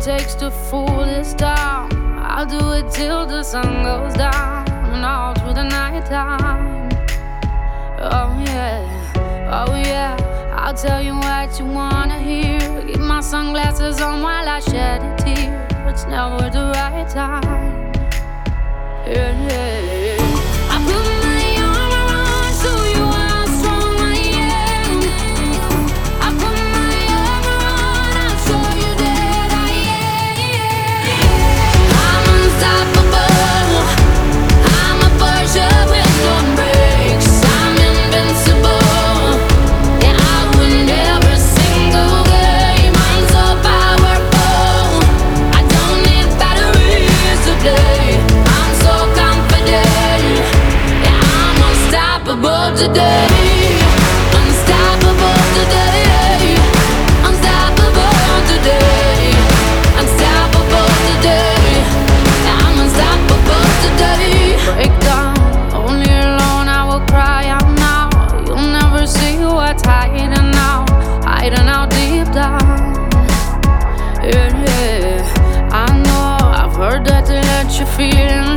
takes to fool this town. I'll do it till the sun goes down and all through the night time. Oh yeah, oh yeah, I'll tell you what you wanna hear. Keep my sunglasses on while I shed a tear. It's never the right time. Yeah, yeah. I put my arm around so you how strong I am. I put my arm around, I'll show you that I am. I'm unstoppable. I'm a Porsche with no brakes. I'm invincible. Yeah, I win every single game. I'm so powerful. I don't need batteries to play. I'm so confident. Yeah, I'm unstoppable today. Unstoppable today. Unstoppable today. Unstoppable today. Yeah, I'm unstoppable today. Break down, only alone I will cry out now. You'll never see what's hiding out, hiding out deep down. Yeah, yeah, I know I've heard that to let you feel